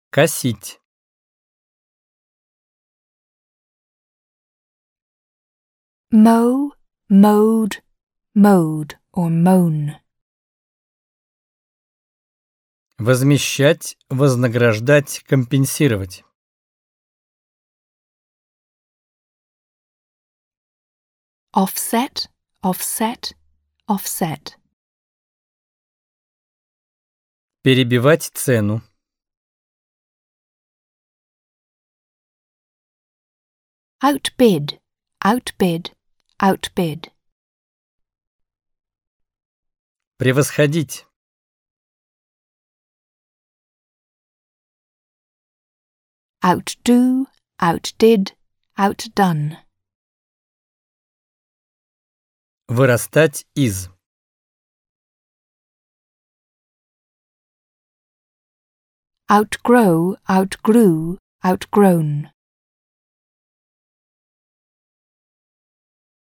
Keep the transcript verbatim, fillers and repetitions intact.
Косить. Mow, mowed, mowed or mown. Возмещать, вознаграждать, компенсировать. Offset, offset, offset. Перебивать цену. Outbid, outbid, outbid. Превосходить. Outdo, outdid, outdone. Вырастать из. Outgrow, outgrew, outgrown.